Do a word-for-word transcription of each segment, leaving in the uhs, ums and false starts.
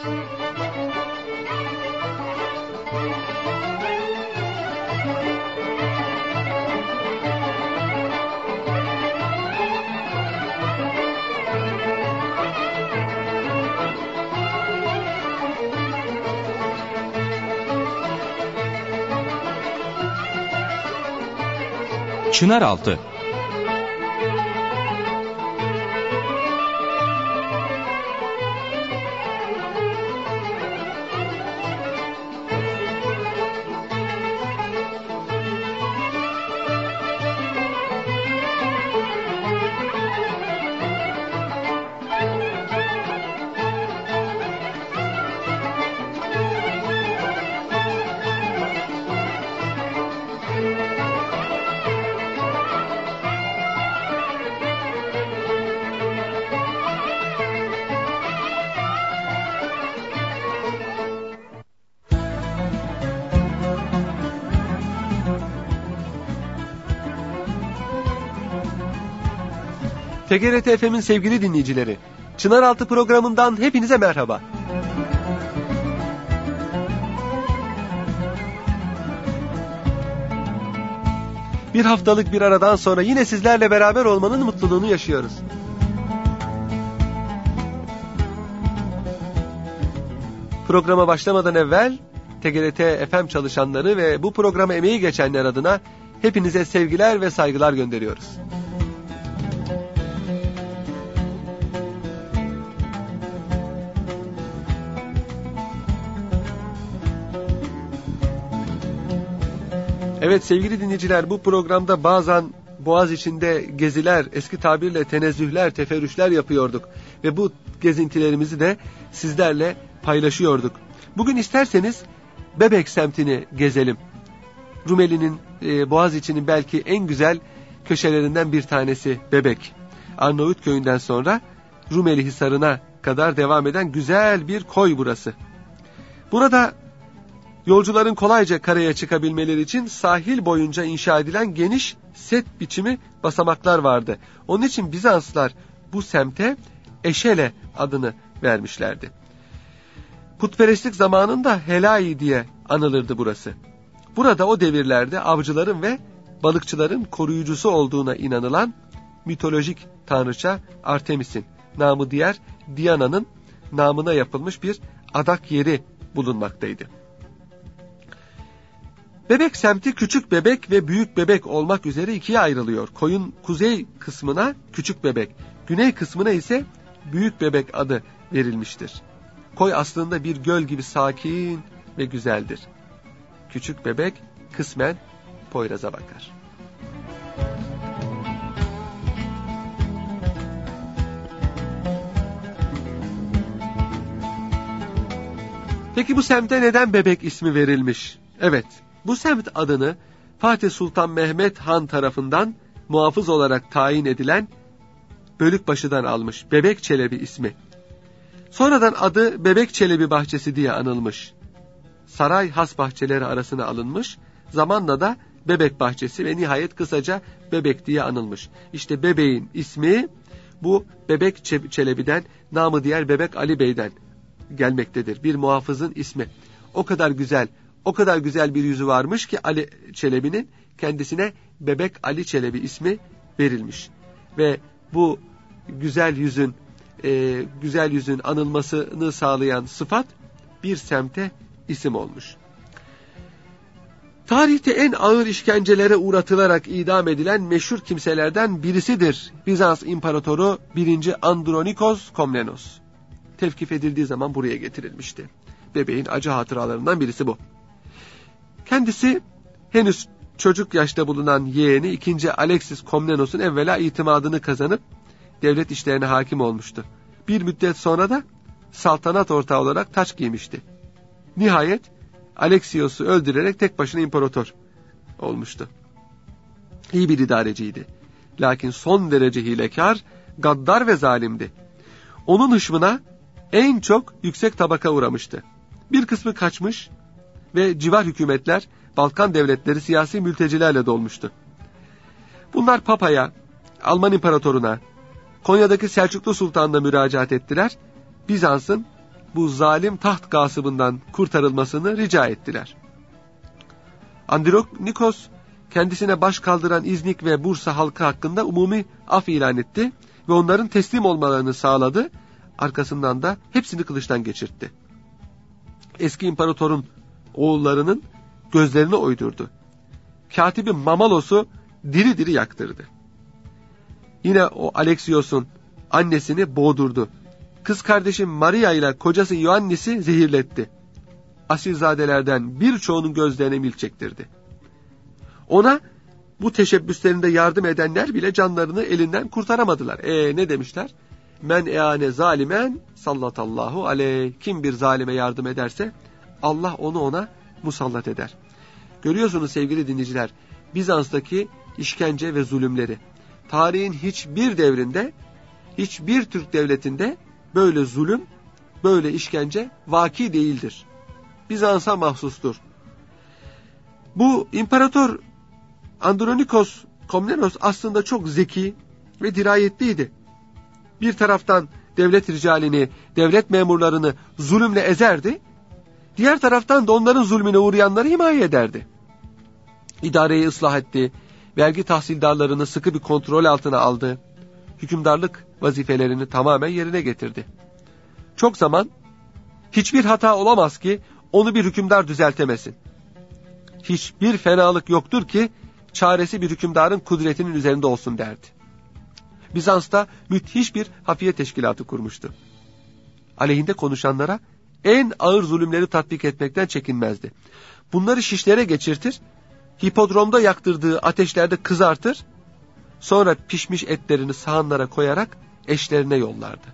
Çınaraltı. T G R T F M'in sevgili dinleyicileri, Çınaraltı programından hepinize merhaba. Bir haftalık bir aradan sonra yine sizlerle beraber olmanın mutluluğunu yaşıyoruz. Programa başlamadan evvel T G R T F M çalışanları ve bu programa emeği geçenler adına hepinize sevgiler ve saygılar gönderiyoruz. Evet sevgili dinleyiciler, bu programda bazen Boğaz içinde geziler, eski tabirle tenezzühler, teferrüşler yapıyorduk. Ve bu gezintilerimizi de sizlerle paylaşıyorduk. Bugün isterseniz Bebek semtini gezelim. Rumeli'nin, e, Boğaz içinin belki en güzel köşelerinden bir tanesi Bebek. Arnavutköy'ünden sonra Rumeli Hisarı'na kadar devam eden güzel bir koy burası. Burada yolcuların kolayca karaya çıkabilmeleri için sahil boyunca inşa edilen geniş set biçimi basamaklar vardı. Onun için Bizanslılar bu semte Eşele adını vermişlerdi. Putperestlik zamanında Helai diye anılırdı burası. Burada o devirlerde avcıların ve balıkçıların koruyucusu olduğuna inanılan mitolojik tanrıça Artemis'in, namı diğer Diana'nın namına yapılmış bir adak yeri bulunmaktaydı. Bebek semti Küçük Bebek ve Büyük Bebek olmak üzere ikiye ayrılıyor. Koyun kuzey kısmına Küçük Bebek, güney kısmına ise Büyük Bebek adı verilmiştir. Koy aslında bir göl gibi sakin ve güzeldir. Küçük Bebek kısmen Poyraz'a bakar. Peki bu semte neden Bebek ismi verilmiş? Evet, bu semt adını Fatih Sultan Mehmet Han tarafından muhafız olarak tayin edilen Bölükbaşı'dan almış. Bebek Çelebi ismi. Sonradan adı Bebek Çelebi Bahçesi diye anılmış. Saray has bahçeleri arasına alınmış. Zamanla da Bebek Bahçesi ve nihayet kısaca Bebek diye anılmış. İşte Bebek'in ismi bu Bebek Çelebi'den, namı diğer Bebek Ali Bey'den gelmektedir. Bir muhafızın ismi. O kadar güzel, o kadar güzel bir yüzü varmış ki Ali Çelebi'nin kendisine Bebek Ali Çelebi ismi verilmiş. Ve bu güzel yüzün, e, güzel yüzün anılmasını sağlayan sıfat bir semte isim olmuş. Tarihte en ağır işkencelere uğratılarak idam edilen meşhur kimselerden birisidir Bizans İmparatoru birinci Andronikos Komnenos. Tevkif edildiği zaman buraya getirilmişti. Bebeğin acı hatıralarından birisi bu. Kendisi henüz çocuk yaşta bulunan yeğeni ikinci Alexis Komnenos'un evvela itimadını kazanıp devlet işlerine hakim olmuştu. Bir müddet sonra da saltanat ortağı olarak taç giymişti. Nihayet Alexios'u öldürerek tek başına imparator olmuştu. İyi bir idareciydi. Lakin son derece hilekar, gaddar ve zalimdi. Onun hışmına en çok yüksek tabaka uğramıştı. Bir kısmı kaçmış ve civar hükümetler, Balkan devletleri siyasi mültecilerle dolmuştu. Bunlar Papa'ya, Alman İmparatoruna, Konya'daki Selçuklu Sultan'la müracaat ettiler. Bizans'ın bu zalim taht gasıbından kurtarılmasını rica ettiler. Andronikos kendisine baş kaldıran İznik ve Bursa halkı hakkında umumi af ilan etti ve onların teslim olmalarını sağladı. Arkasından da hepsini kılıçtan geçirtti. Eski imparatorun oğullarının gözlerini oydurdu. Katibi Mamalos'u diri diri yaktırdı. Yine o Alexios'un annesini boğdurdu. Kız kardeşi Maria ile kocası Ioannis'i zehirletti. Asilzadelerden birçoğunun gözlerine mil çektirdi. Ona bu teşebbüslerinde yardım edenler bile canlarını elinden kurtaramadılar. E ne demişler? Men eane zalimen sallatallahu aleyh. Kim bir zalime yardım ederse Allah onu ona musallat eder. Görüyorsunuz sevgili dinleyiciler, Bizans'taki işkence ve zulümleri. Tarihin hiçbir devrinde, hiçbir Türk devletinde böyle zulüm, böyle işkence vaki değildir. Bizans'a mahsustur. Bu imparator Andronikos Komnenos aslında çok zeki ve dirayetliydi. Bir taraftan devlet ricalini, devlet memurlarını zulümle ezerdi, diğer taraftan da onların zulmüne uğrayanları himaye ederdi. İdareyi ıslah etti, vergi tahsildarlarını sıkı bir kontrol altına aldı, hükümdarlık vazifelerini tamamen yerine getirdi. Çok zaman hiçbir hata olamaz ki onu bir hükümdar düzeltemesin. Hiçbir fenalık yoktur ki çaresi bir hükümdarın kudretinin üzerinde olsun derdi. Bizans'ta müthiş bir hafiye teşkilatı kurmuştu. Aleyhinde konuşanlara en ağır zulümleri tatbik etmekten çekinmezdi. Bunları şişlere geçirtir, hipodromda yaktırdığı ateşlerde kızartır, sonra pişmiş etlerini sahanlara koyarak eşlerine yollardı.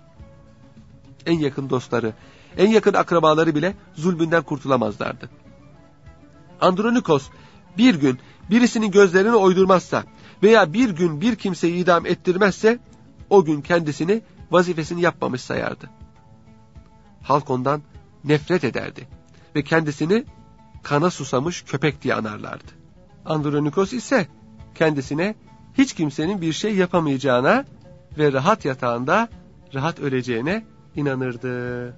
En yakın dostları, en yakın akrabaları bile zulmünden kurtulamazlardı. Andronikos bir gün birisinin gözlerini oydurmazsa veya bir gün bir kimseyi idam ettirmezse o gün kendisini vazifesini yapmamış sayardı. Halk ondan nefret ederdi ve kendisini kana susamış köpek diye anarlardı. Andronikos ise kendisine hiç kimsenin bir şey yapamayacağına ve rahat yatağında rahat öleceğine inanırdı.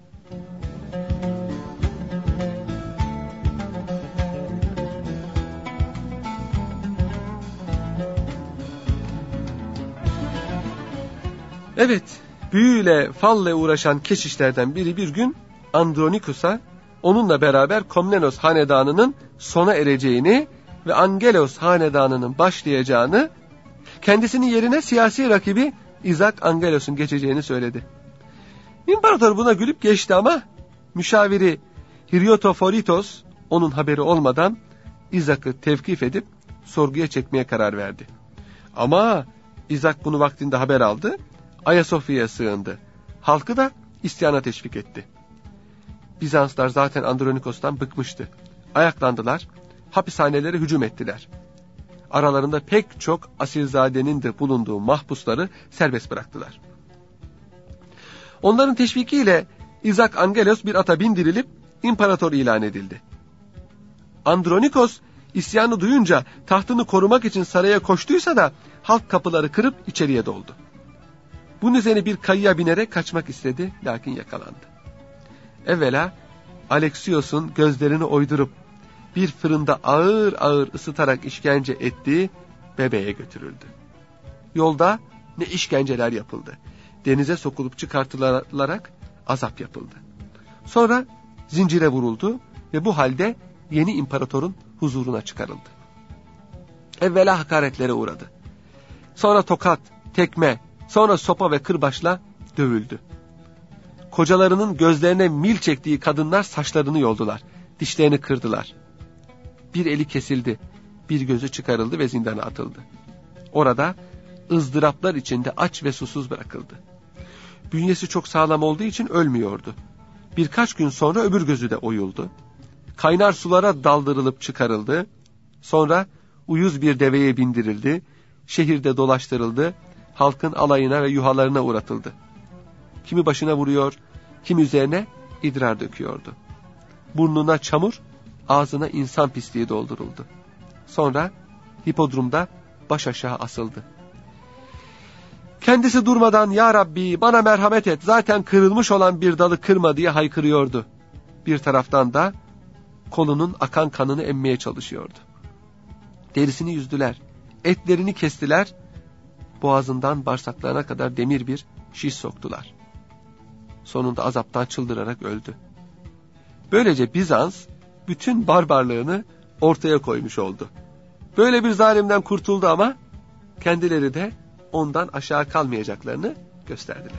Evet, büyüyle, falla uğraşan keşişlerden biri bir gün Andronikos'a onunla beraber Komnenos hanedanının sona ereceğini ve Angelos hanedanının başlayacağını, kendisinin yerine siyasi rakibi İzak Angelos'un geçeceğini söyledi. İmparator buna gülüp geçti ama müşaviri Hriotoforitos onun haberi olmadan İzak'ı tevkif edip sorguya çekmeye karar verdi. Ama İzak bunu vaktinde haber aldı, Ayasofya'ya sığındı. Halkı da isyana teşvik etti. Bizanslar zaten Andronikos'tan bıkmıştı. Ayaklandılar, hapishanelere hücum ettiler. Aralarında pek çok asilzadenin de bulunduğu mahpusları serbest bıraktılar. Onların teşvikiyle İzak Angelos bir ata bindirilip imparator ilan edildi. Andronikos isyanı duyunca tahtını korumak için saraya koştuysa da halk kapıları kırıp içeriye doldu. Bunun üzerine bir kayıya binerek kaçmak istedi, lakin yakalandı. Evvela Alexios'un gözlerini oydurup bir fırında ağır ağır ısıtarak işkence ettiği bebeğe götürüldü. Yolda ne işkenceler yapıldı. Denize sokulup çıkartılarak azap yapıldı. Sonra zincire vuruldu ve bu halde yeni imparatorun huzuruna çıkarıldı. Evvela hakaretlere uğradı. Sonra tokat, tekme, sonra sopa ve kırbaçla dövüldü. Kocalarının gözlerine mil çektiği kadınlar saçlarını yoldular, dişlerini kırdılar. Bir eli kesildi, bir gözü çıkarıldı ve zindana atıldı. Orada ızdıraplar içinde aç ve susuz bırakıldı. Bünyesi çok sağlam olduğu için ölmüyordu. Birkaç gün sonra öbür gözü de oyuldu. Kaynar sulara daldırılıp çıkarıldı. Sonra uyuz bir deveye bindirildi, şehirde dolaştırıldı, halkın alayına ve yuhalarına uğratıldı. Kimi başına vuruyor, kimi üzerine idrar döküyordu. Burnuna çamur, ağzına insan pisliği dolduruldu. Sonra hipodromda baş aşağı asıldı. Kendisi durmadan "Ya Rabbi bana merhamet et, zaten kırılmış olan bir dalı kırma" diye haykırıyordu. Bir taraftan da kolunun akan kanını emmeye çalışıyordu. Derisini yüzdüler, etlerini kestiler, boğazından bağırsaklarına kadar demir bir şiş soktular. Sonunda azaptan çıldırarak öldü. Böylece Bizans bütün barbarlığını ortaya koymuş oldu. Böyle bir zalimden kurtuldu ama kendileri de ondan aşağı kalmayacaklarını gösterdiler.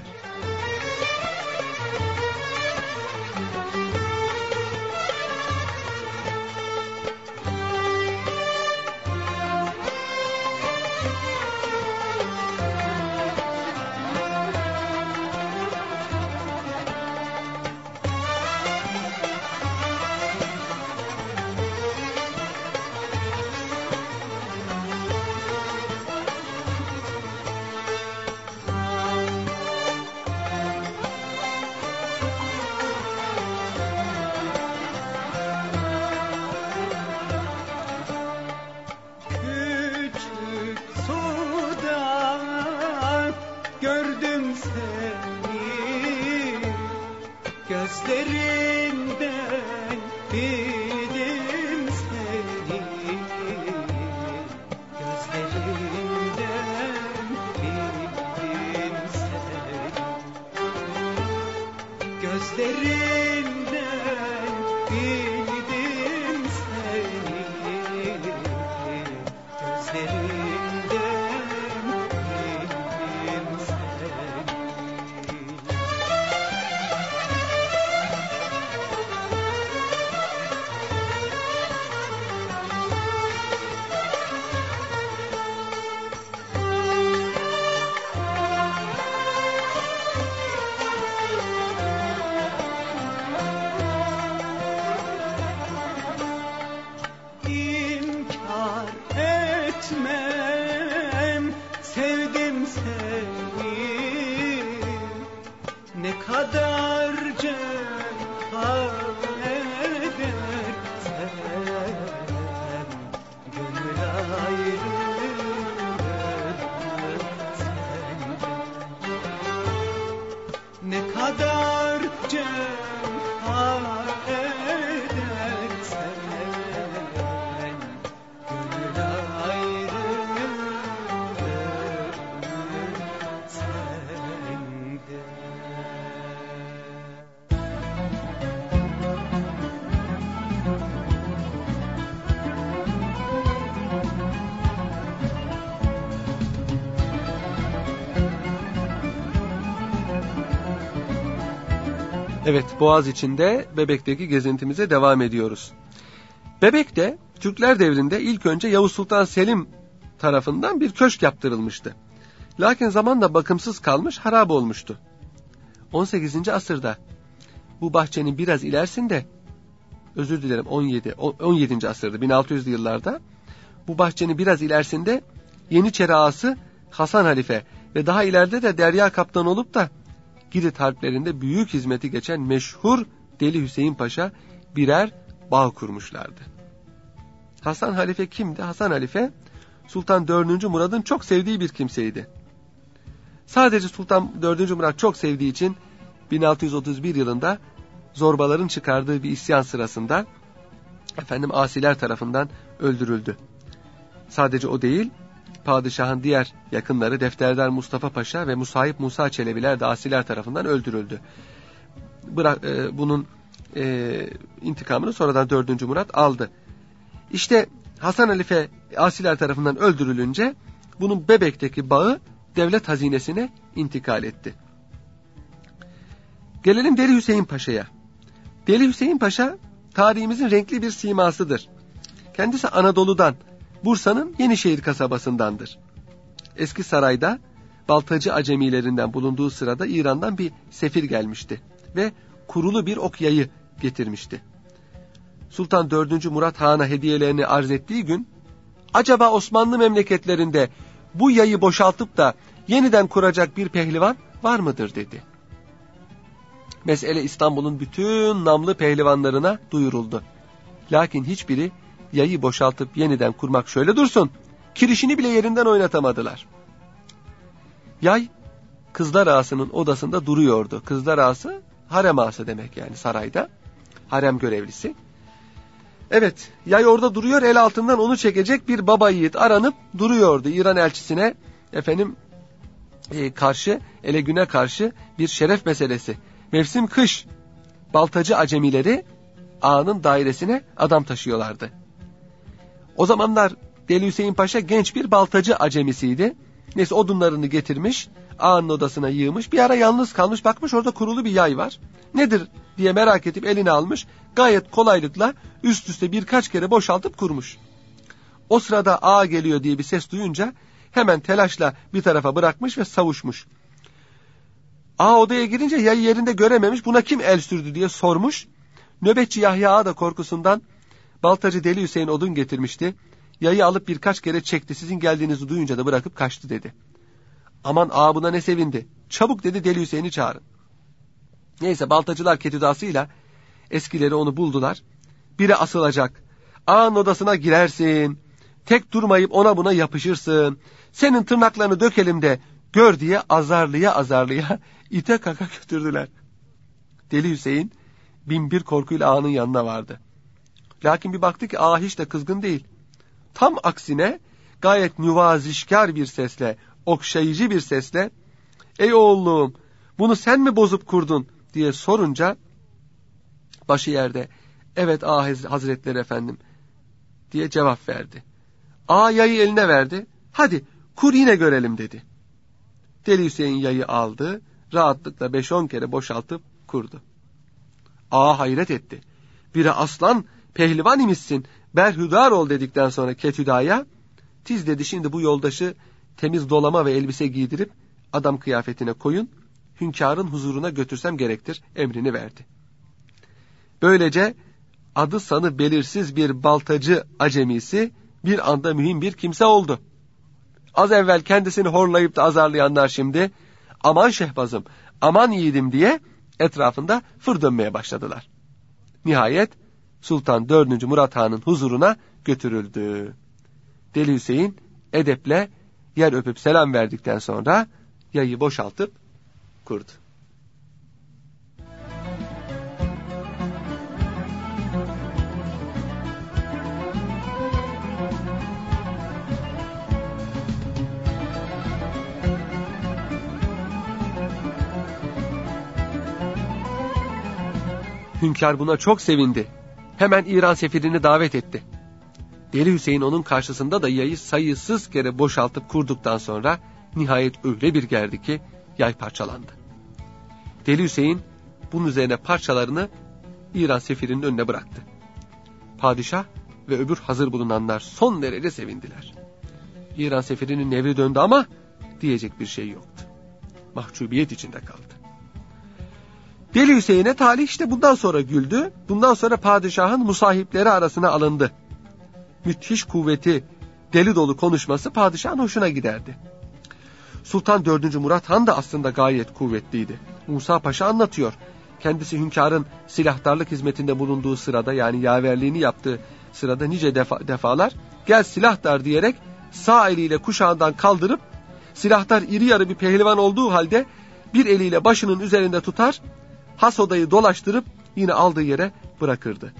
Evet, Boğaz içinde Bebek'teki gezintimize devam ediyoruz. Bebek'te Türkler devrinde ilk önce Yavuz Sultan Selim tarafından bir köşk yaptırılmıştı. Lakin zamanla bakımsız kalmış, harap olmuştu. on sekizinci asırda bu bahçenin biraz ilerisinde, özür dilerim on yedi on yedinci asırda bin altı yüzlü yıllarda bu bahçenin biraz ilerisinde Yeniçeri ağası Hasan Halife ve daha ileride de Derya Kaptan olup da Girit harplerinde büyük hizmeti geçen meşhur Deli Hüseyin Paşa birer bağ kurmuşlardı. Hasan Halife kimdi? Hasan Halife Sultan dördüncü Murad'ın çok sevdiği bir kimseydi. Sadece Sultan dördüncü Murad çok sevdiği için bin altı yüz otuz bir yılında zorbaların çıkardığı bir isyan sırasında efendim asiler tarafından öldürüldü. Sadece o değil, padişahın diğer yakınları Defterdar Mustafa Paşa ve Musahip Musa Çelebiler de asiler tarafından öldürüldü. Bırak, e, bunun e, intikamını sonradan dördüncü Murat aldı. İşte Hasan Halife asiler tarafından öldürülünce bunun Bebek'teki bağı devlet hazinesine intikal etti. Gelelim Deli Hüseyin Paşa'ya. Deli Hüseyin Paşa tarihimizin renkli bir simasıdır. Kendisi Anadolu'dan, Bursa'nın Yenişehir kasabasındandır. Eski sarayda baltacı acemilerinden bulunduğu sırada İran'dan bir sefir gelmişti ve kurulu bir ok yayı getirmişti. Sultan dördüncü Murat Han'a hediyelerini arz ettiği gün, acaba Osmanlı memleketlerinde bu yayı boşaltıp da yeniden kuracak bir pehlivan var mıdır dedi. Mesele İstanbul'un bütün namlı pehlivanlarına duyuruldu. Lakin hiçbiri yayı boşaltıp yeniden kurmak şöyle dursun, kirişini bile yerinden oynatamadılar. Yay kızlar ağasının odasında duruyordu. Kızlar ağası harem ağası demek, yani sarayda harem görevlisi. Evet, yay orada duruyor, el altından onu çekecek bir baba yiğit aranıp duruyordu. İran elçisine efendim e, karşı, Elegün'e karşı bir şeref meselesi. Mevsim kış, baltacı acemileri ağanın dairesine adam taşıyorlardı. O zamanlar Deli Hüseyin Paşa genç bir baltacı acemisiydi. Neyse odunlarını getirmiş, ağanın odasına yığmış. Bir ara yalnız kalmış, bakmış orada kurulu bir yay var. Nedir diye merak edip eline almış. Gayet kolaylıkla üst üste birkaç kere boşaltıp kurmuş. O sırada ağa geliyor diye bir ses duyunca hemen telaşla bir tarafa bırakmış ve savuşmuş. Ağa odaya girince yayı yerinde görememiş, buna kim el sürdü diye sormuş. Nöbetçi Yahya ağa da korkusundan baltacı Deli Hüseyin odun getirmişti. Yayı alıp birkaç kere çekti, sizin geldiğinizi duyunca da bırakıp kaçtı dedi. Aman ağa buna ne sevindi. Çabuk dedi, Deli Hüseyin'i çağırın. Neyse baltacılar ketüdasıyla eskileri onu buldular. Biri asılacak. Ağanın odasına girersin. Tek durmayıp ona buna yapışırsın. Senin tırnaklarını dökelim de gör diye azarlıya azarlıya ite kaka götürdüler. Deli Hüseyin bin bir korkuyla ağanın yanına vardı. Lakin bir baktı ki ağa hiç de kızgın değil. Tam aksine gayet nüvazişkar bir sesle, okşayıcı bir sesle, ''Ey oğlum, bunu sen mi bozup kurdun?'' diye sorunca başı yerde, ''Evet ağa hazretleri efendim'' diye cevap verdi. Ağa yayı eline verdi. ''Hadi kur yine görelim'' dedi. Deli Hüseyin yayı aldı, rahatlıkla beş on kere boşaltıp kurdu. Ağa hayret etti. ''Biri aslan, pehlivan imişsin, berhudar ol'' dedikten sonra ketüdaya, ''Tiz'' dedi, ''şimdi bu yoldaşı temiz dolama ve elbise giydirip adam kıyafetine koyun, hünkârın huzuruna götürsem gerektir'' emrini verdi. Böylece adı sanı belirsiz bir baltacı acemisi bir anda mühim bir kimse oldu. Az evvel kendisini horlayıp da azarlayanlar şimdi aman şehbazım, aman yiğidim diye etrafında fır dönmeye başladılar. Nihayet Sultan dördüncü Murat Han'ın huzuruna götürüldü. Deli Hüseyin edeple yer öpüp selam verdikten sonra yayı boşaltıp kurdu. Hünkâr buna çok sevindi. Hemen İran sefirini davet etti. Deli Hüseyin onun karşısında da yayı sayısız kere boşaltıp kurduktan sonra nihayet öyle bir gerdi ki yay parçalandı. Deli Hüseyin bunun üzerine parçalarını İran sefirinin önüne bıraktı. Padişah ve öbür hazır bulunanlar son derece sevindiler. İran sefirinin nevri döndü ama diyecek bir şey yoktu. Mahcubiyet içinde kaldı. Deli Hüseyin'e talih işte bundan sonra güldü. Bundan sonra padişahın musahipleri arasına alındı. Müthiş kuvveti, deli dolu konuşması padişahın hoşuna giderdi. Sultan dördüncü Murat Han da aslında gayet kuvvetliydi. Musa Paşa anlatıyor. Kendisi hünkârın silahtarlık hizmetinde bulunduğu sırada, yani yaverliğini yaptığı sırada nice defa, defalar gel silahtar diyerek sağ eliyle kuşağından kaldırıp, silahtar iri yarı bir pehlivan olduğu halde bir eliyle başının üzerinde tutar, has odayı dolaştırıp yine aldığı yere bırakırdı.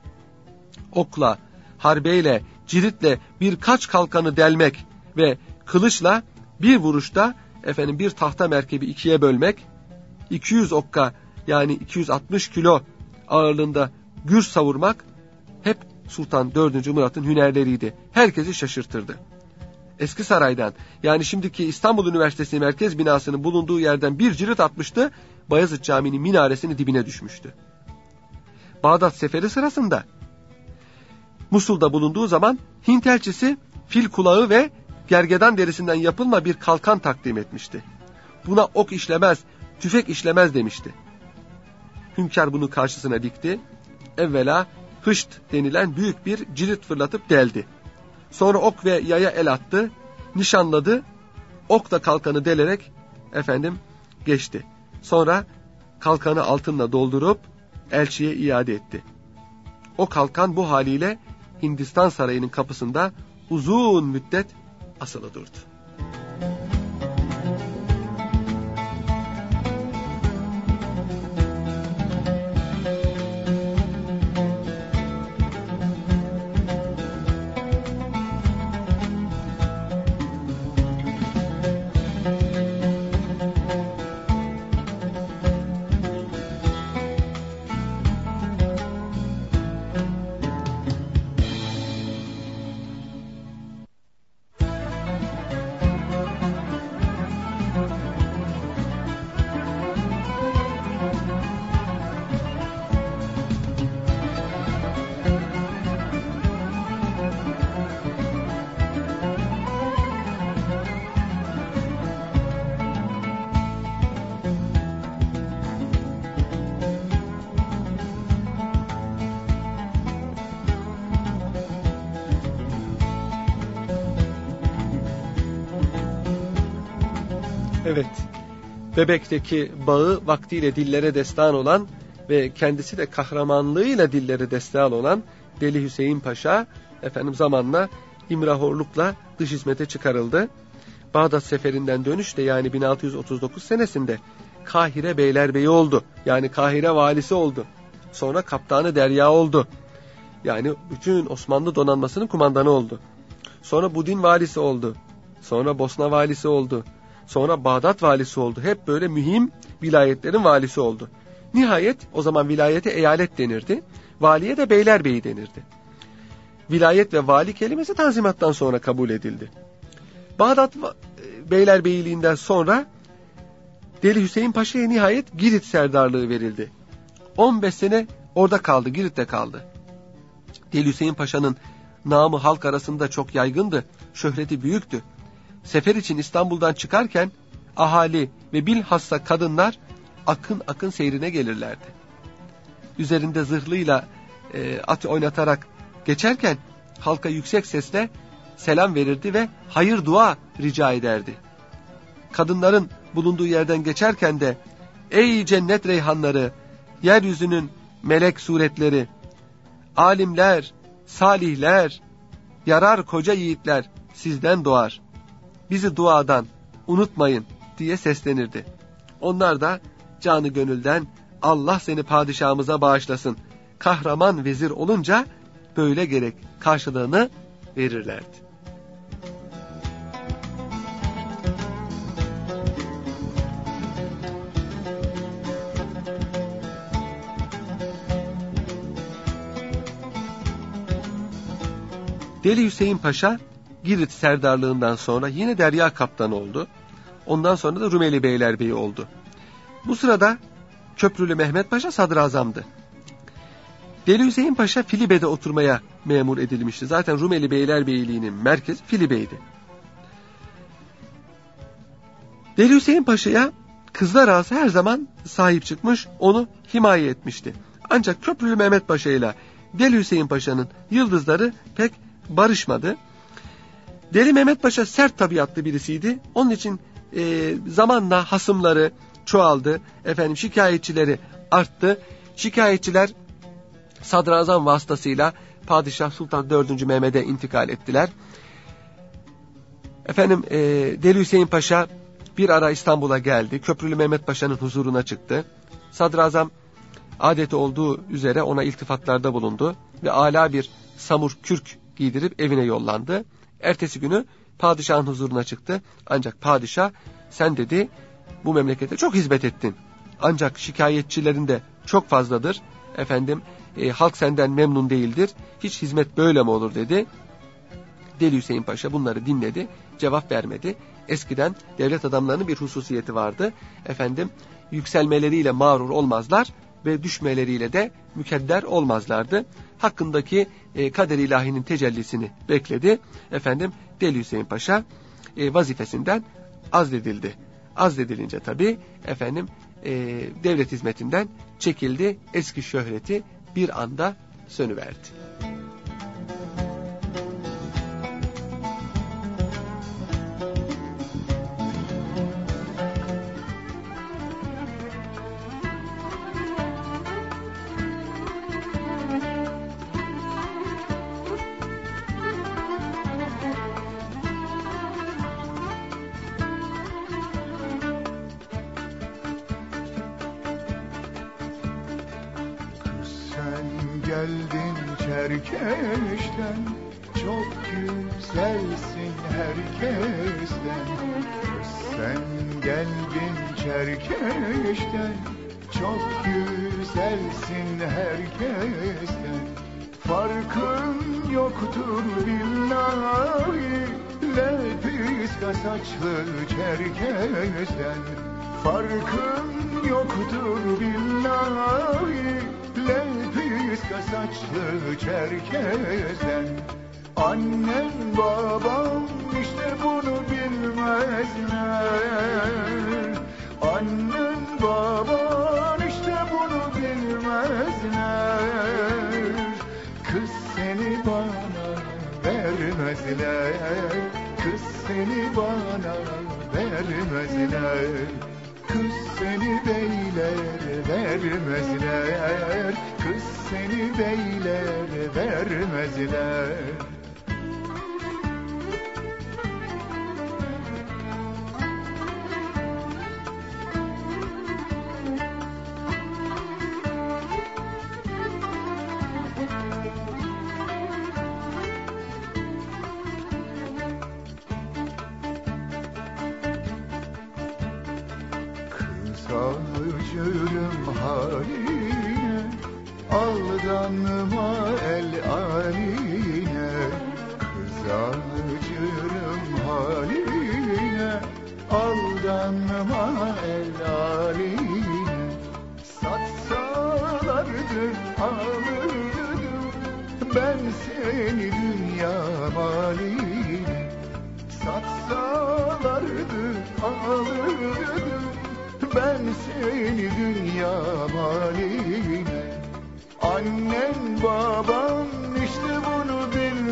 Okla, harbeyle, ciritle birkaç kalkanı delmek ve kılıçla bir vuruşta efendim bir tahta merkebi ikiye bölmek, iki yüz okka yani iki yüz altmış kilo ağırlığında gür savurmak hep Sultan dördüncü Murat'ın hünerleriydi. Herkesi şaşırtırdı. Eski saraydan, yani şimdiki İstanbul Üniversitesi merkez binasının bulunduğu yerden bir cirit atmıştı, Bayezid Camii'nin minaresinin dibine düşmüştü. Bağdat seferi sırasında Musul'da bulunduğu zaman Hint elçisi fil kulağı ve gergedan derisinden yapılma bir kalkan takdim etmişti. Buna ok işlemez, tüfek işlemez demişti. Hünkâr bunu karşısına dikti. Evvela hışt denilen büyük bir cirit fırlatıp deldi. Sonra ok ve yaya el attı, nişanladı, okla kalkanı delerek efendim geçti. Sonra kalkanı altınla doldurup elçiye iade etti. O kalkan bu haliyle Hindistan sarayının kapısında uzun müddet asılı durdu. Evet, Bebek'teki bağı vaktiyle dillere destan olan ve kendisi de kahramanlığıyla dillere destan olan Deli Hüseyin Paşa, efendim zamanla İmrahorlukla dış hizmete çıkarıldı. Bağdat seferinden dönüşte yani bin altı yüz otuz dokuz senesinde Kahire Beylerbeyi oldu. Yani Kahire valisi oldu. Sonra kaptanı derya oldu. Yani bütün Osmanlı donanmasının kumandanı oldu. Sonra Budin valisi oldu. Sonra Bosna valisi oldu. Sonra Bağdat valisi oldu. Hep böyle mühim vilayetlerin valisi oldu. Nihayet o zaman vilayete eyalet denirdi. Valiye de Beylerbeyi denirdi. Vilayet ve vali kelimesi Tanzimat'tan sonra kabul edildi. Bağdat Beylerbeyliğinden sonra Deli Hüseyin Paşa'ya nihayet Girit serdarlığı verildi. on beş sene orada kaldı, Girit'te kaldı. Deli Hüseyin Paşa'nın namı halk arasında çok yaygındı, şöhreti büyüktü. Sefer için İstanbul'dan çıkarken ahali ve bilhassa kadınlar akın akın seyrine gelirlerdi. Üzerinde zırhlıyla e, at oynatarak geçerken halka yüksek sesle selam verirdi ve hayır dua rica ederdi. Kadınların bulunduğu yerden geçerken de ey cennet reyhanları, yeryüzünün melek suretleri, alimler, salihler, yarar koca yiğitler sizden doğar. Bizi duadan unutmayın diye seslenirdi. Onlar da canı gönülden Allah seni padişahımıza bağışlasın, kahraman vezir olunca böyle gerek karşılığını verirlerdi. Deli Hüseyin Paşa Girit serdarlığından sonra yine derya kaptanı oldu. Ondan sonra da Rumeli Beylerbeyi oldu. Bu sırada Köprülü Mehmet Paşa sadrazamdı. Deli Hüseyin Paşa Filibe'de oturmaya memur edilmişti. Zaten Rumeli Beylerbeyliğinin merkezi Filibe'ydi. Deli Hüseyin Paşa'ya Kızlar Ağası her zaman sahip çıkmış, onu himaye etmişti. Ancak Köprülü Mehmet Paşa ile Deli Hüseyin Paşa'nın yıldızları pek barışmadı. Deli Mehmet Paşa sert tabiatlı birisiydi. Onun için e, zamanla hasımları çoğaldı. Efendim şikayetçileri arttı. Şikayetçiler sadrazam vasıtasıyla Padişah Sultan dördüncü Mehmet'e intikal ettiler. Efendim e, Deli Hüseyin Paşa bir ara İstanbul'a geldi. Köprülü Mehmet Paşa'nın huzuruna çıktı. Sadrazam adeti olduğu üzere ona iltifatlarda bulundu ve âlâ bir samur kürk giydirip evine yollandı. Ertesi günü padişahın huzuruna çıktı. Ancak padişah sen dedi bu memlekete çok hizmet ettin. Ancak şikayetçilerin de çok fazladır. Efendim e, halk senden memnun değildir. Hiç hizmet böyle mi olur dedi. Deli Hüseyin Paşa bunları dinledi. Cevap vermedi. Eskiden devlet adamlarının bir hususiyeti vardı. Efendim yükselmeleriyle mağrur olmazlar ve düşmeleriyle de mükedder olmazlardı. Hakkındaki e, kader ilahinin tecellisini bekledi. Efendim Deli Hüseyin Paşa e, vazifesinden azledildi. Azledilince tabii efendim e, devlet hizmetinden çekildi. Eski şöhreti bir anda sönüverdi. Geldin Çerkeş'ten, çok güzelsin herkesten. Sen geldin Çerkeş'ten, çok güzelsin herkesten. Farkın yoktur billahi, lepiska saçlı Çerkeş'ten. Farkın yoktur billahi, lepiska saçlı Çerkez'den. Annen babam işte bunu bilmezler. Annen baban işte bunu bilmezler. Kız seni bana vermezler. Kız seni bana vermezler. vermezler. Kız seni beyler vermezler. Kız seni beyler vermezler. Acırım haline, aldanma el aline. Kız acırım haline, aldanma el aline. Satsalardı alırdım ben seni dünya maline. Satsalardı alırdım ben seni dünya maline. Annen baban işte bunu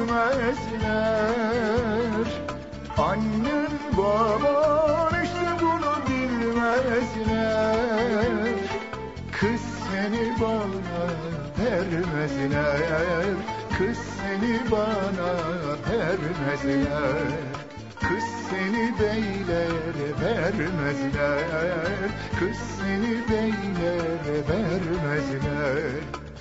bilmezler. Annen baban işte bunu bilmezler. Kız seni bana vermezler. Kız seni bana vermezler. Kız seni beyler vermezler. Kız seni beyler vermezler.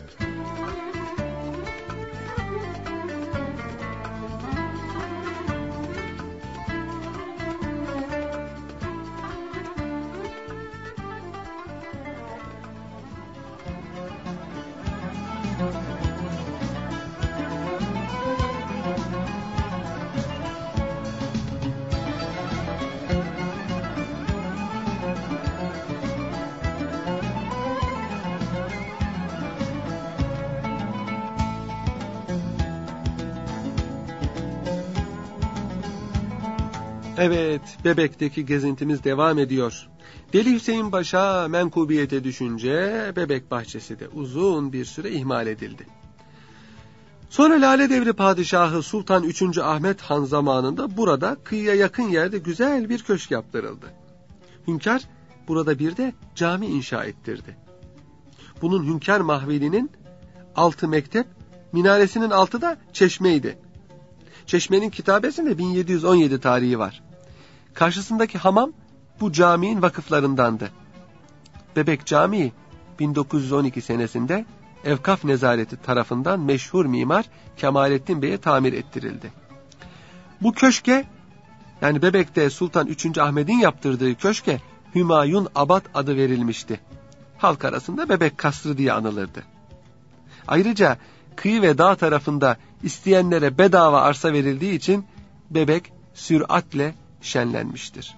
Evet, Bebek'teki gezintimiz devam ediyor. Deli Hüseyin Paşa menkubiyete düşünce Bebek bahçesi de uzun bir süre ihmal edildi. Sonra Lale Devri Padişahı Sultan üçüncü Ahmet Han zamanında burada kıyıya yakın yerde güzel bir köşk yaptırıldı. Hünkâr burada bir de cami inşa ettirdi. Bunun Hünkâr Mahveli'nin altı mektep, minaresinin altı da çeşmeydi. Çeşmenin kitabesinde bin yedi yüz on yedi tarihi var. Karşısındaki hamam bu caminin vakıflarındandı. Bebek Camii bin dokuz yüz on iki senesinde Evkaf Nezareti tarafından meşhur mimar Kemalettin Bey'e tamir ettirildi. Bu köşke, yani Bebek'te Sultan üçüncü Ahmet'in yaptırdığı köşke Hümayun Abad adı verilmişti. Halk arasında Bebek Kasrı diye anılırdı. Ayrıca kıyı ve dağ tarafında isteyenlere bedava arsa verildiği için Bebek süratle şenlenmiştir.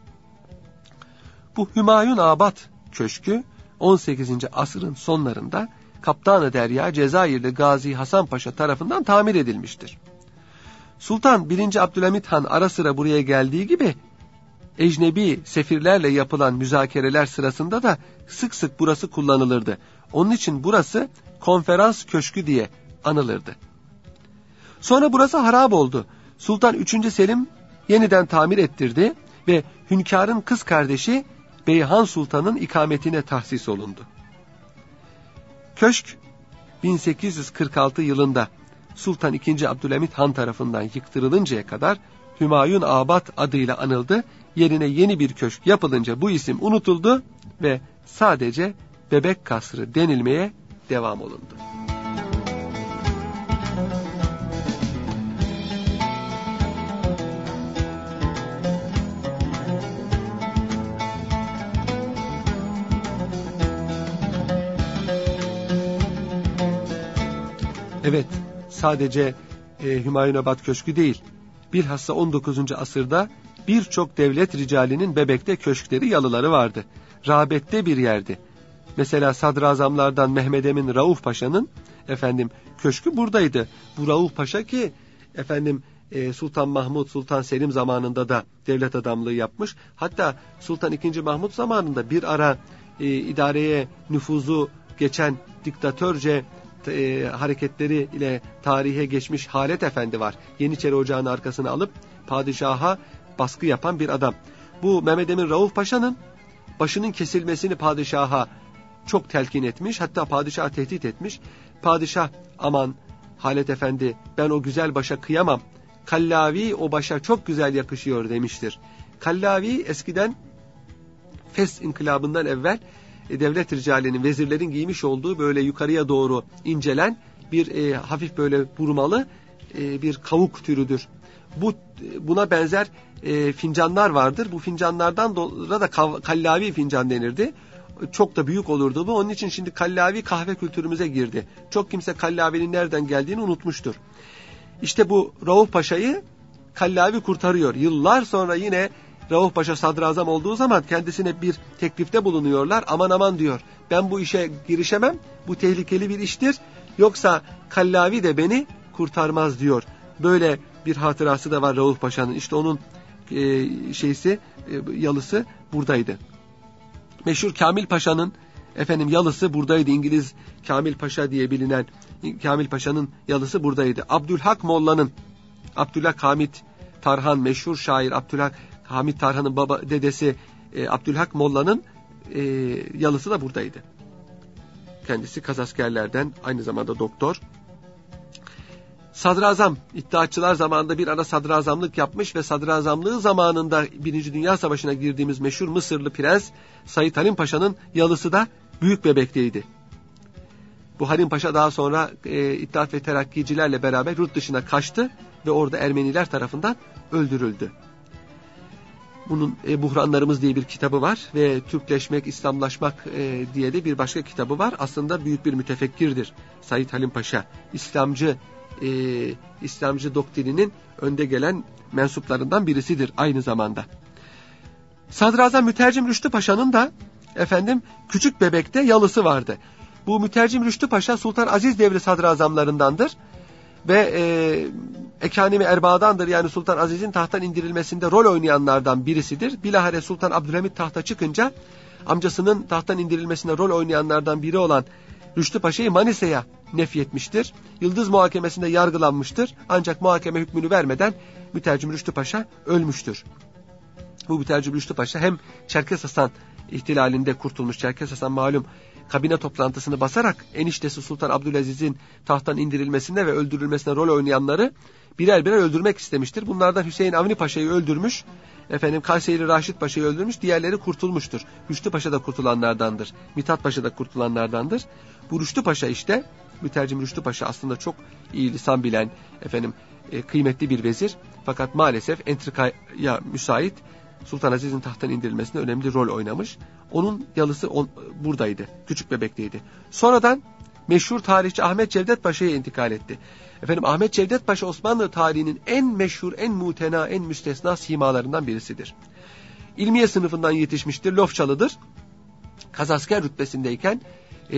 Bu Hümayun Abad Köşkü on sekizinci asırın sonlarında Kaptan-ı Derya Cezayirli Gazi Hasan Paşa tarafından tamir edilmiştir. Sultan birinci Abdülhamit Han ara sıra buraya geldiği gibi ecnebi sefirlerle yapılan müzakereler sırasında da sık sık burası kullanılırdı. Onun için burası konferans köşkü diye anılırdı. Sonra burası harap oldu. Sultan üçüncü Selim yeniden tamir ettirdi ve hünkârın kız kardeşi Beyhan Sultan'ın ikametine tahsis olundu. Köşk bin sekiz yüz kırk altı yılında Sultan ikinci Abdülhamit Han tarafından yıktırılıncaya kadar Hümayun Abad adıyla anıldı. Yerine yeni bir köşk yapılınca bu isim unutuldu ve sadece Bebek Kasrı denilmeye devam olundu. Evet, sadece e, Hümayunabad Köşkü değil, bilhassa on dokuzuncu asırda birçok devlet ricalinin Bebek'te köşkleri, yalıları vardı. Rağbette bir yerdi. Mesela sadrazamlardan Mehmed Emin Rauf Paşa'nın efendim köşkü buradaydı. Bu Rauf Paşa ki efendim e, Sultan Mahmud, Sultan Selim zamanında da devlet adamlığı yapmış. Hatta Sultan ikinci Mahmud zamanında bir ara e, idareye nüfuzu geçen diktatörce e, hareketleri ile tarihe geçmiş Halet Efendi var. Yeniçeri Ocağı'nın arkasına alıp padişaha baskı yapan bir adam. Bu Mehmed Emin Rauf Paşa'nın başının kesilmesini padişaha çok telkin etmiş. Hatta padişahı tehdit etmiş. Padişah, aman Halet Efendi, ben o güzel başa kıyamam. Kallavi o başa çok güzel yakışıyor demiştir. Kallavi eskiden Fes inkılabından evvel e, devlet ricalinin, vezirlerin giymiş olduğu böyle yukarıya doğru incelen bir e, hafif böyle burmalı e, bir kavuk türüdür. Bu buna benzer e, fincanlar vardır. Bu fincanlardan dolayı da kallavi fincan denirdi. Çok da büyük olurdu bu. Onun için şimdi kallavi kahve kültürümüze girdi. Çok kimse kallavinin nereden geldiğini unutmuştur. İşte bu Rauf Paşa'yı kallavi kurtarıyor. Yıllar sonra yine Rauf Paşa sadrazam olduğu zaman kendisine bir teklifte bulunuyorlar. Aman aman diyor, ben bu işe girişemem. Bu tehlikeli bir iştir. Yoksa kallavi de beni kurtarmaz diyor. Böyle bir hatırası da var Rauf Paşa'nın. İşte onun e, şeysi, e, yalısı buradaydı. Meşhur Kamil Paşa'nın efendim yalısı buradaydı. İngiliz Kamil Paşa diye bilinen Kamil Paşa'nın yalısı buradaydı. Abdülhak Molla'nın, Abdülhak Hamit Tarhan, meşhur şair Abdülhak Hamit Tarhan'ın baba dedesi e, Abdülhak Molla'nın e, yalısı da buradaydı. Kendisi kazaskerlerden, aynı zamanda doktor. Sadrazam, İttihatçılar zamanında bir ara sadrazamlık yapmış ve sadrazamlığı zamanında Birinci Dünya Savaşı'na girdiğimiz meşhur Mısırlı Prens Said Halim Paşa'nın yalısı da Büyükbebek'teydi. Bu Halim Paşa daha sonra e, İttihat ve Terakkicilerle beraber yurt dışına kaçtı ve orada Ermeniler tarafından öldürüldü. Bunun e, Buhranlarımız diye bir kitabı var ve Türkleşmek, İslamlaşmak e, diye de bir başka kitabı var. Aslında büyük bir mütefekkirdir Said Halim Paşa. İslamcı e, İslamcı doktrininin önde gelen mensuplarından birisidir aynı zamanda. Sadrazam Mütercim Rüştü Paşa'nın da efendim Küçükbebek'te yalısı vardı. Bu Mütercim Rüştü Paşa Sultan Aziz devri sadrazamlarındandır ve e, Ekanimi Erbağa'dandır. Yani Sultan Aziz'in tahttan indirilmesinde rol oynayanlardan birisidir. Bilahare Sultan Abdülhamit tahta çıkınca amcasının tahttan indirilmesinde rol oynayanlardan biri olan Rüştü Paşa'yı Manisa'ya nefyetmiştir. Yıldız muhakemesinde yargılanmıştır. Ancak muhakeme hükmünü vermeden Mütercim Rüştü Paşa ölmüştür. Bu Mütercim Rüştü Paşa hem Çerkes Hasan ihtilalinde kurtulmuş. Çerkes Hasan malum kabine toplantısını basarak eniştesi Sultan Abdülaziz'in tahttan indirilmesinde ve öldürülmesine rol oynayanları birer birer öldürmek istemiştir. Bunlardan Hüseyin Avni Paşa'yı öldürmüş, efendim Kayseri Raşit Paşa'yı öldürmüş, diğerleri kurtulmuştur. Rüştü Paşa da kurtulanlardandır. Mithat Paşa da kurtulanlardandır. Bu Rüştü Paşa işte, Mütercim Rüştü Paşa aslında çok iyi lisan bilen, efendim e, kıymetli bir vezir. Fakat maalesef entrikaya müsait Sultan Aziz'in tahttan indirilmesinde önemli rol oynamış. Onun yalısı on, buradaydı. Küçükbebek'teydi. Sonradan meşhur tarihçi Ahmet Cevdet Paşa'ya intikal etti. Efendim Ahmet Cevdet Paşa Osmanlı tarihinin en meşhur, en mutena, en müstesna simalarından birisidir. İlmiye sınıfından yetişmiştir. Lofçalıdır. Kazasker rütbesindeyken e,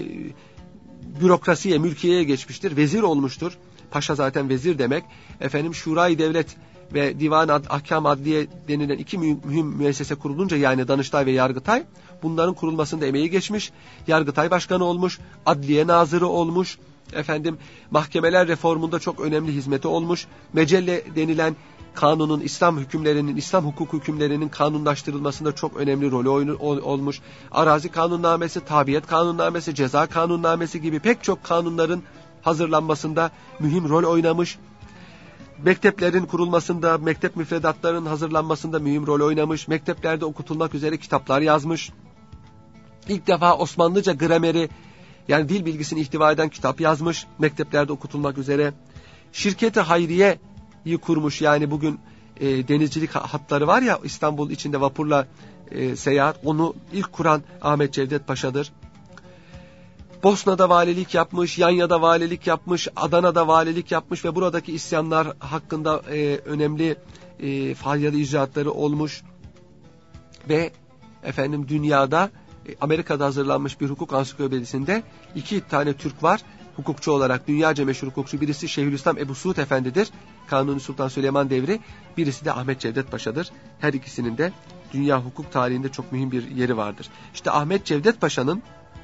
bürokrasiye, mülkiyeye geçmiştir. Vezir olmuştur. Paşa zaten vezir demek. Efendim Şurayı Devlet ve Divan Ad, Ahkam Adliye denilen iki mühim, mühim müessese kurulunca, yani Danıştay ve Yargıtay, bunların kurulmasında emeği geçmiş. Yargıtay Başkanı olmuş, Adliye Nazırı olmuş, efendim mahkemeler reformunda çok önemli hizmeti olmuş. Mecelle denilen kanunun, İslam hükümlerinin, İslam hukuk hükümlerinin kanunlaştırılmasında çok önemli rolü ol, olmuş. Arazi kanunnamesi, tabiyet kanunnamesi, ceza kanunnamesi gibi pek çok kanunların hazırlanmasında mühim rol oynamış. Mekteplerin kurulmasında, mektep müfredatlarının hazırlanmasında mühim rol oynamış. Mekteplerde okutulmak üzere kitaplar yazmış. İlk defa Osmanlıca grameri, yani dil bilgisini ihtiva eden kitap yazmış. Mekteplerde okutulmak üzere. Şirket-i Hayriye'yi kurmuş. Yani bugün e, denizcilik hatları var ya, İstanbul içinde vapurla e, seyahat. Onu ilk kuran Ahmet Cevdet Paşa'dır. Bosna'da valilik yapmış, Yanya'da valilik yapmış, Adana'da valilik yapmış ve buradaki isyanlar hakkında e, önemli e, faaliyet icraatları olmuş. Ve efendim dünyada, e, Amerika'da hazırlanmış bir hukuk ansiklopedisinde iki tane Türk var. Hukukçu olarak dünyaca meşhur hukukçu. Birisi Şeyhülislam Ebu Suud Efendi'dir. Kanuni Sultan Süleyman devri. Birisi de Ahmet Cevdet Paşa'dır. Her ikisinin de dünya hukuk tarihinde çok mühim bir yeri vardır. İşte Ahmet Cevdet Paşa'nın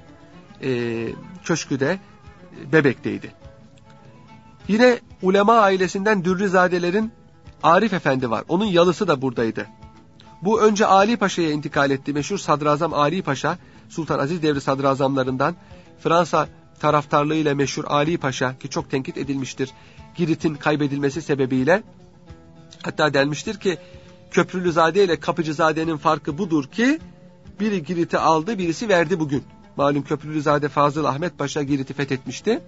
E, köşkü de Bebek'teydi. Yine ulema ailesinden Dürrizadelerin Arif Efendi var. Onun yalısı da buradaydı. Bu önce Ali Paşa'ya intikal etti. Meşhur Sadrazam Ali Paşa, Sultan Aziz devri sadrazamlarından, Fransa taraftarlığıyla meşhur Ali Paşa ki çok tenkit edilmiştir Girit'in kaybedilmesi sebebiyle. Hatta denmiştir ki Köprülüzade ile Kapıcızade'nin farkı budur ki biri Girit'i aldı, birisi verdi bugün. Malum Köprülüzade Fazıl Ahmet Paşa Girit'i fethetmişti.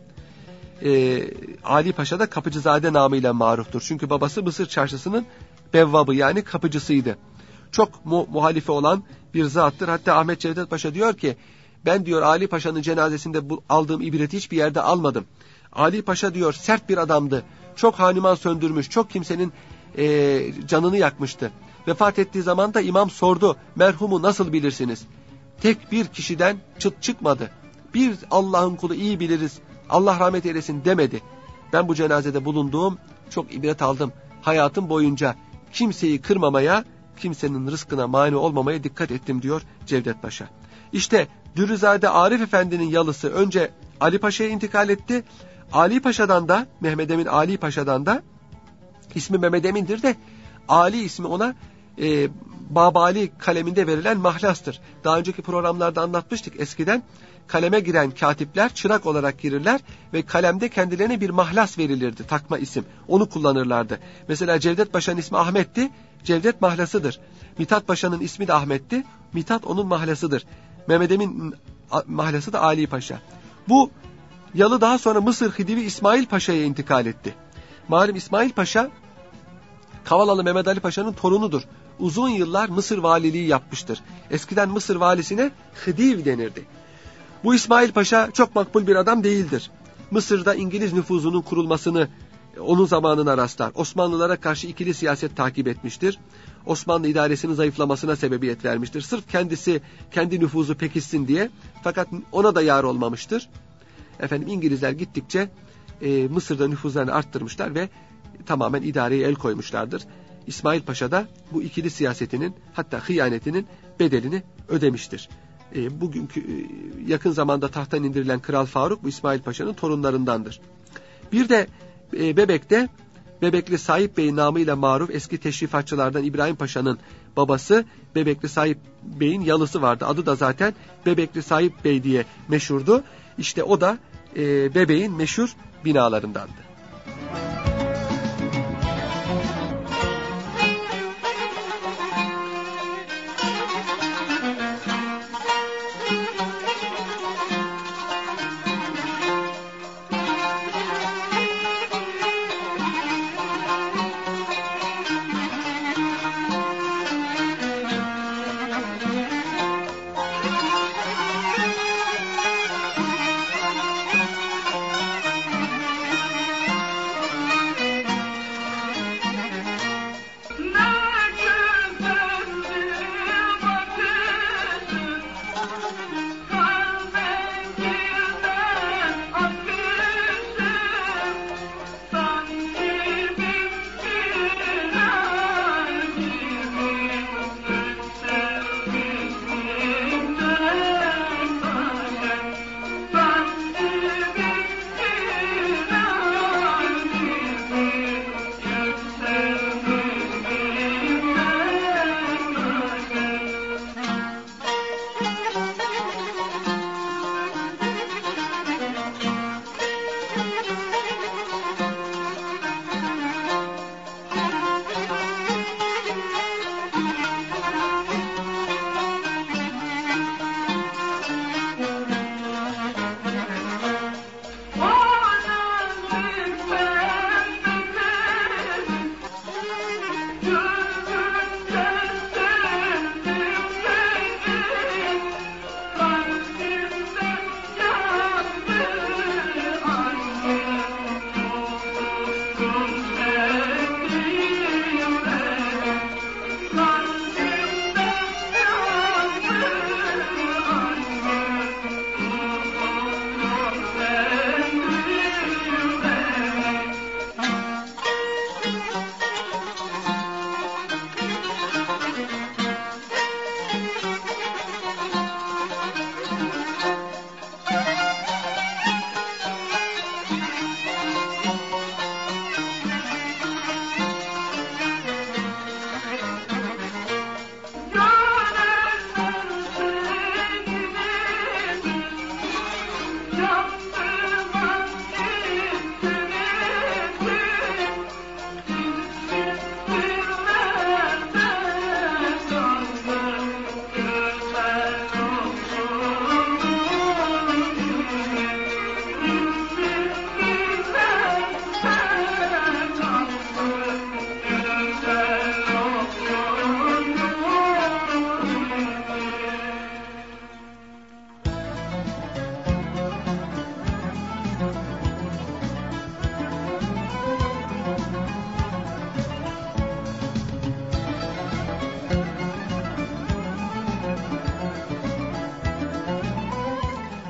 Ee, Ali Paşa da Kapıcızade namıyla maruftur. Çünkü babası Mısır çarşısının bevvabı yani kapıcısıydı. Çok mu- muhalife olan bir zattır. Hatta Ahmet Cevdet Paşa diyor ki ben diyor Ali Paşa'nın cenazesinde bu, aldığım ibreti hiçbir yerde almadım. Ali Paşa diyor sert bir adamdı. Çok haniman söndürmüş, çok kimsenin e, canını yakmıştı. Vefat ettiği zaman da imam sordu, merhumu nasıl bilirsiniz? Tek bir kişiden çıt çıkmadı. Bir Allah'ın kulu iyi biliriz, Allah rahmet eylesin demedi. Ben bu cenazede bulunduğum çok ibret aldım. Hayatım boyunca kimseyi kırmamaya, kimsenin rızkına mani olmamaya dikkat ettim diyor Cevdet Paşa. İşte Dürrüzade Arif Efendi'nin yalısı önce Ali Paşa'ya intikal etti. Ali Paşa'dan da, Mehmed Emin Ali Paşa'dan da, ismi Mehmed Emin'dir de Ali ismi ona e, Babali kaleminde verilen mahlastır. Daha önceki programlarda anlatmıştık. Eskiden kaleme giren katipler çırak olarak girirler ve kalemde kendilerine bir mahlas verilirdi, takma isim. Onu kullanırlardı. Mesela Cevdet Paşa'nın ismi Ahmet'ti, Cevdet mahlasıdır. Mithat Paşa'nın ismi de Ahmet'ti, Mithat onun mahlasıdır. Mehmed Emin mahlası da Ali Paşa. Bu yalı daha sonra Mısır Hidivi İsmail Paşa'ya intikal etti. Malum İsmail Paşa, Kavalalı Mehmet Ali Paşa'nın torunudur. Uzun yıllar Mısır valiliği yapmıştır. Eskiden Mısır valisine Hidiv denirdi. Bu İsmail Paşa çok makbul bir adam değildir. Mısır'da İngiliz nüfuzunun kurulmasını onun zamanına rastlar. Osmanlılara karşı ikili siyaset takip etmiştir. Osmanlı idaresinin zayıflamasına sebebiyet vermiştir. Sırf kendisi, kendi nüfuzu pekişsin diye. Fakat ona da yar olmamıştır. Efendim İngilizler gittikçe e, Mısır'da nüfuzlarını arttırmışlar ve tamamen idareye el koymuşlardır. İsmail Paşa da bu ikili siyasetinin hatta hıyanetinin bedelini ödemiştir. E, bugünkü e, yakın zamanda tahttan indirilen Kral Faruk bu İsmail Paşa'nın torunlarındandır. Bir de e, Bebek'te Bebekli Sahip Bey namıyla maruf eski teşrifatçılardan İbrahim Paşa'nın babası Bebekli Sahip Bey'in yalısı vardı. Adı da zaten Bebekli Sahip Bey diye meşhurdu. İşte o da e, Bebek'in meşhur binalarındandı.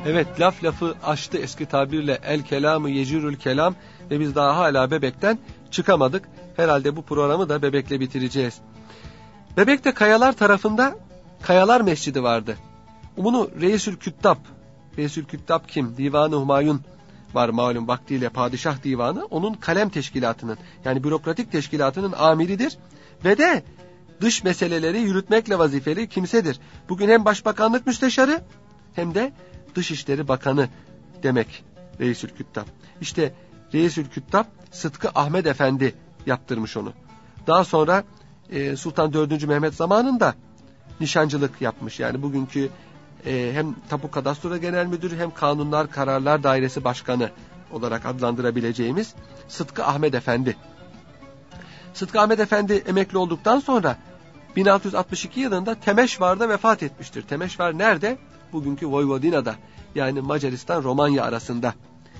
Evet, laf lafı açtı eski tabirle, el kelamı yecirül kelam ve biz daha hala Bebek'ten çıkamadık. Herhalde bu programı da Bebek'le bitireceğiz. Bebek'te Kayalar tarafında Kayalar Mescidi vardı. Bunu Reisül Küttab, Reisül Küttab kim? Divan-ı Humayun var malum vaktiyle, padişah divanı. Onun kalem teşkilatının, yani bürokratik teşkilatının amiridir ve de dış meseleleri yürütmekle vazifeli kimsedir. Bugün hem Başbakanlık Müsteşarı hem de Dışişleri Bakanı demek Reisül Küttab. İşte Reisül Küttab Sıtkı Ahmet Efendi yaptırmış onu. Daha sonra e, Sultan dördüncü. Mehmet zamanında nişancılık yapmış. Yani bugünkü e, hem Tapu Kadastro Genel Müdürü hem Kanunlar Kararlar Dairesi Başkanı olarak adlandırabileceğimiz Sıtkı Ahmet Efendi. Sıtkı Ahmet Efendi emekli olduktan sonra bin altı yüz altmış iki yılında Temeşvar'da vefat etmiştir. Temeşvar nerede? Bugünkü Vojvodina'da, yani Macaristan Romanya arasında.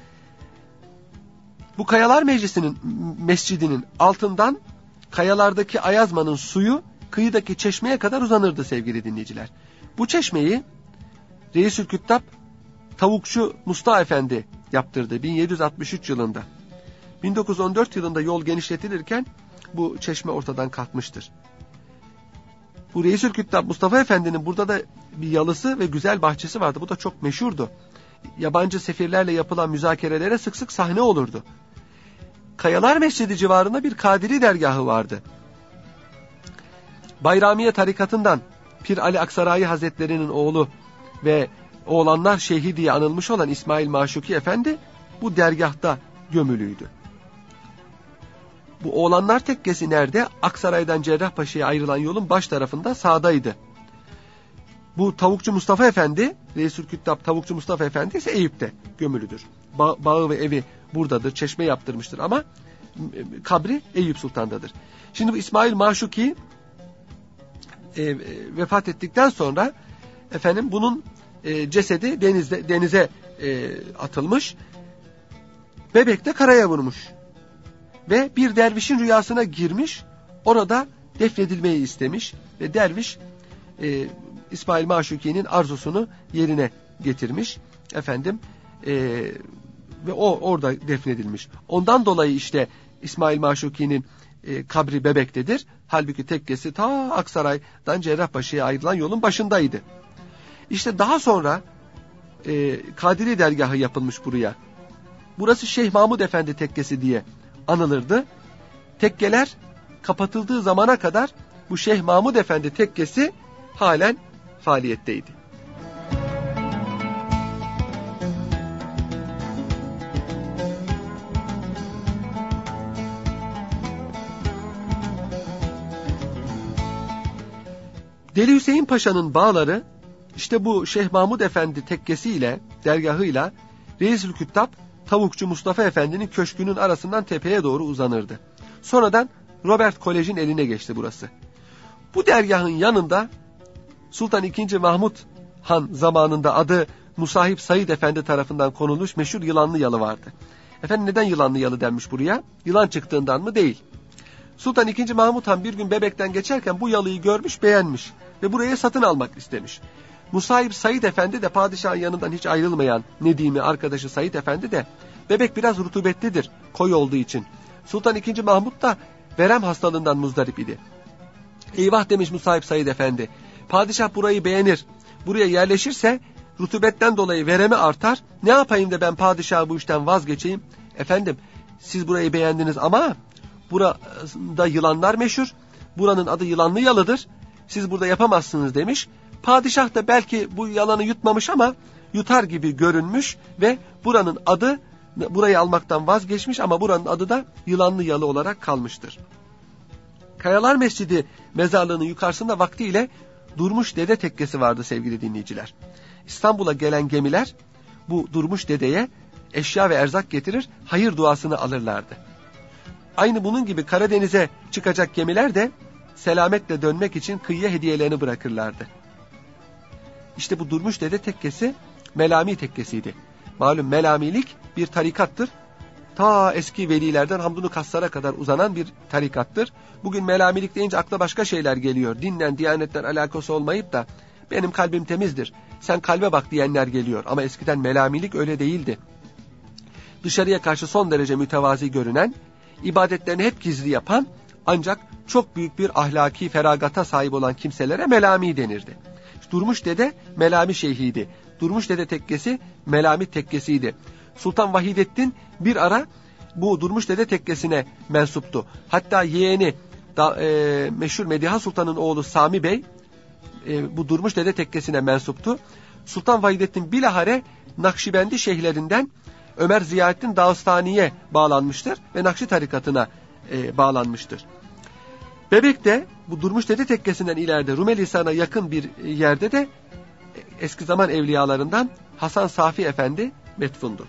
Bu Kayalar Meclisi'nin mescidinin altından kayalardaki Ayazma'nın suyu kıyıdaki çeşmeye kadar uzanırdı sevgili dinleyiciler. Bu çeşmeyi Reisül Küttab Tavukçu Mustafa Efendi yaptırdı bin yedi yüz altmış üç yılında. bin dokuz yüz on dört yılında yol genişletilirken bu çeşme ortadan kalkmıştır. Bu Reisül Küttab Mustafa Efendi'nin burada da bir yalısı ve güzel bahçesi vardı. Bu da çok meşhurdu. Yabancı sefirlerle yapılan müzakerelere sık sık sahne olurdu. Kayalar Mescidi civarında bir Kadiri dergahı vardı. Bayramiye tarikatından Pir Ali Aksaray Hazretleri'nin oğlu ve Oğlanlar Şeyhi diye anılmış olan İsmail Maşuki Efendi bu dergahta gömülüydü. Bu Oğlanlar Tekkesi nerede? Aksaray'dan Cerrahpaşa'ya ayrılan yolun baş tarafında sağdaydı. Bu Tavukçu Mustafa Efendi, Reisül Küttab Tavukçu Mustafa Efendi ise Eyüp'te gömülüdür. Ba- bağı ve evi buradadır, çeşme yaptırmıştır ama kabri Eyüp Sultan'dadır. Şimdi bu İsmail Maşuki e, e, vefat ettikten sonra efendim bunun e, cesedi denizde, denize e, atılmış, Bebek'te karaya vurmuş ve bir dervişin rüyasına girmiş, orada defnedilmeyi istemiş ve derviş e, İsmail Maşuki'nin arzusunu yerine getirmiş efendim e, ve o orada defnedilmiş. Ondan dolayı işte İsmail Maşuki'nin e, kabri Bebek'tedir. Halbuki tekkesi ta Aksaray'dan Cerrahpaşa'ya ayrılan yolun başındaydı. İşte daha sonra e, Kadiri dergahı yapılmış buraya. Burası Şeyh Mahmud Efendi tekkesi diye anılırdı. Tekkeler kapatıldığı zamana kadar bu Şeyh Mahmud Efendi tekkesi halen faaliyetteydi. Deli Hüseyin Paşa'nın bağları işte bu Şeyh Mahmud Efendi tekkesiyle, dergahıyla Reisül Küttab Tavukçu Mustafa Efendi'nin köşkünün arasından tepeye doğru uzanırdı. Sonradan Robert Kolej'in eline geçti burası. Bu dergahın yanında Sultan ikinci. Mahmud Han zamanında adı Musahip Said Efendi tarafından konulmuş meşhur Yılanlı Yalı vardı. Efendim neden Yılanlı Yalı denmiş buraya? Yılan çıktığından mı? Değil. Sultan ikinci. Mahmud Han bir gün Bebek'ten geçerken bu yalıyı görmüş, beğenmiş ve burayı satın almak istemiş. Musahip Said Efendi de padişahın yanından hiç ayrılmayan Nedim'i arkadaşı Said Efendi de Bebek biraz rutubetlidir koy olduğu için. Sultan ikinci. Mahmud da verem hastalığından muzdarip idi. Eyvah demiş Musahip Said Efendi. Padişah burayı beğenir. Buraya yerleşirse rutubetten dolayı veremi artar. Ne yapayım da ben padişahı bu işten vazgeçeyim? Efendim siz burayı beğendiniz ama burada yılanlar meşhur. Buranın adı Yılanlı Yalı'dır. Siz burada yapamazsınız demiş. Padişah da belki bu yalanı yutmamış ama yutar gibi görünmüş ve buranın adı, burayı almaktan vazgeçmiş ama buranın adı da Yılanlı Yalı olarak kalmıştır. Kayalar Mescidi mezarlığının yukarısında vaktiyle Durmuş Dede Tekkesi vardı sevgili dinleyiciler. İstanbul'a gelen gemiler bu Durmuş Dede'ye eşya ve erzak getirir, hayır duasını alırlardı. Aynı bunun gibi Karadeniz'e çıkacak gemiler de selametle dönmek için kıyıya hediyelerini bırakırlardı. İşte bu Durmuş Dede Tekkesi Melami Tekkesi'ydi. Malum Melamilik bir tarikattır. Ta eski velilerden Hamdun-u Kassar'a kadar uzanan bir tarikattır. Bugün melamilik deyince akla başka şeyler geliyor. Dinle, diyanetten alakası olmayıp da benim kalbim temizdir, sen kalbe bak diyenler geliyor. Ama eskiden melamilik öyle değildi. Dışarıya karşı son derece mütevazi görünen, ibadetlerini hep gizli yapan, ancak çok büyük bir ahlaki feragata sahip olan kimselere melami denirdi. Durmuş Dede Melami Şeyhiydi. Durmuş Dede Tekkesi Melami Tekkesiydi. Sultan Vahidettin bir ara bu Durmuş Dede Tekkesi'ne mensuptu. Hatta yeğeni da, e, meşhur Mediha Sultan'ın oğlu Sami Bey e, bu Durmuş Dede Tekkesi'ne mensuptu. Sultan Vahidettin bilahare Nakşibendi şeyhlerinden Ömer Ziyaettin Dağıstani'ye bağlanmıştır ve Nakşi tarikatına e, bağlanmıştır. Bebek'te bu Durmuş Dede Tekkesi'nden ileride Rumelihisar'a yakın bir yerde de eski zaman evliyalarından Hasan Safi Efendi metfundur.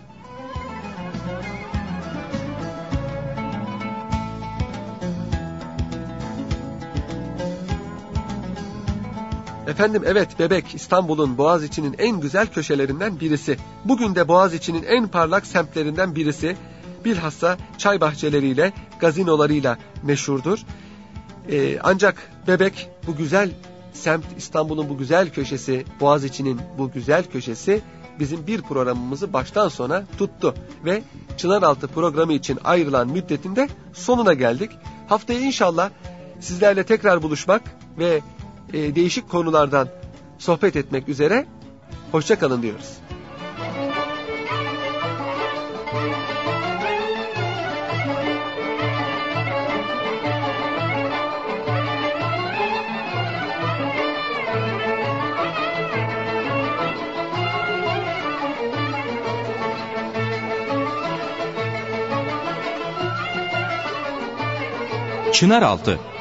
Efendim evet, Bebek İstanbul'un Boğaziçi'nin en güzel köşelerinden birisi. Bugün de Boğaziçi'nin en parlak semtlerinden birisi. Bilhassa çay bahçeleriyle, gazinolarıyla meşhurdur. Ee, ancak Bebek, bu güzel semt, İstanbul'un bu güzel köşesi, Boğaziçi'nin bu güzel köşesi bizim bir programımızı baştan sona tuttu. Ve Çınaraltı programı için ayrılan müddetin de sonuna geldik. Haftaya inşallah sizlerle tekrar buluşmak ve e, değişik konulardan sohbet etmek üzere. Hoşça kalın diyoruz. Çınaraltı